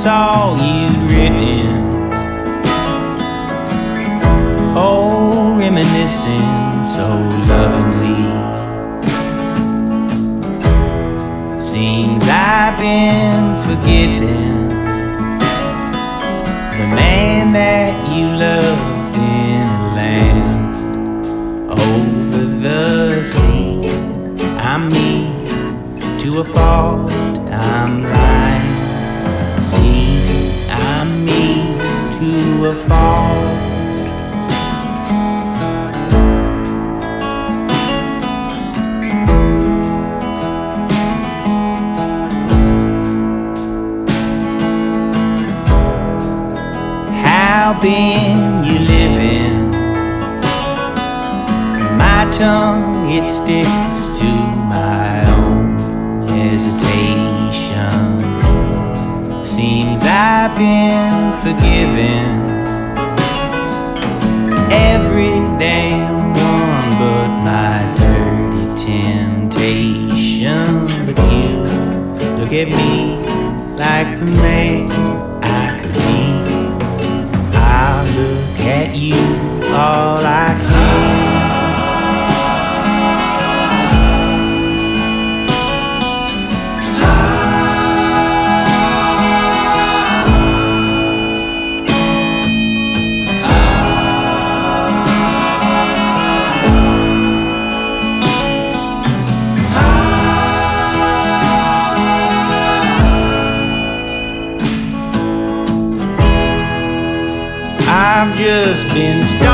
saw you'd written. Oh, reminiscing so lovingly. Seems I've been forgetting the man that you loved in a land over the sea. I'm me to a fault, I'm blind. See, I'm me to a fault. How been you living? My tongue, it sticks to my own hesitation. Seems I've been forgiven every damn one but my dirty temptation. But you look at me like the man I could be. I look at you all I can. I've just been stalling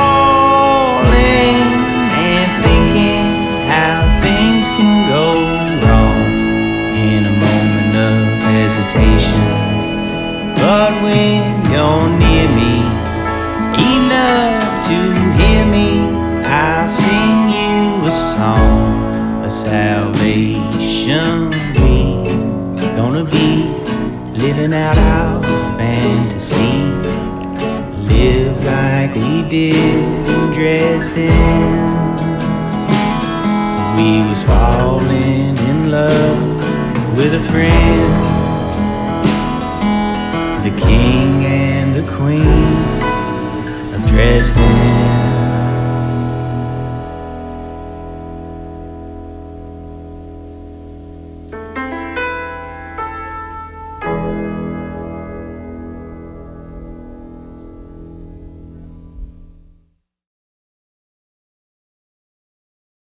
and thinking how things can go wrong in a moment of hesitation. But when you're near me, enough to hear me, I'll sing you a song, a salvation. We gonna be living out our fantasy. Live like we did in Dresden. We was falling in love with a friend, the king and the queen of Dresden.